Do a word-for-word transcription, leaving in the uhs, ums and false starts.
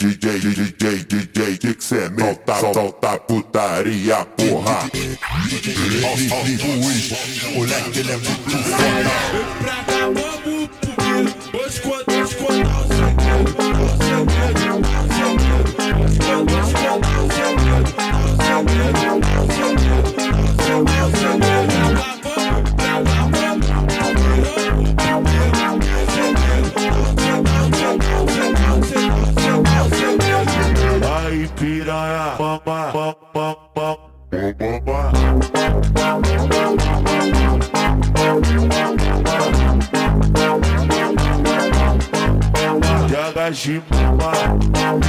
DJ, DJ, DJ, que que cê meta, solta putaria, porra. Moleque, ele é muito foda. Vem pra cá, vamos pro pulo. Vou esconder, esconder o segredo. O segredo, o segredo. Esconder, esconder o segredo. O segredo, o segredo. Esconder o segredo. Vamos pra cá, vamos pro Aí piranha, pam, pam, pam, pam, pam, pam, pam. Joga de mama.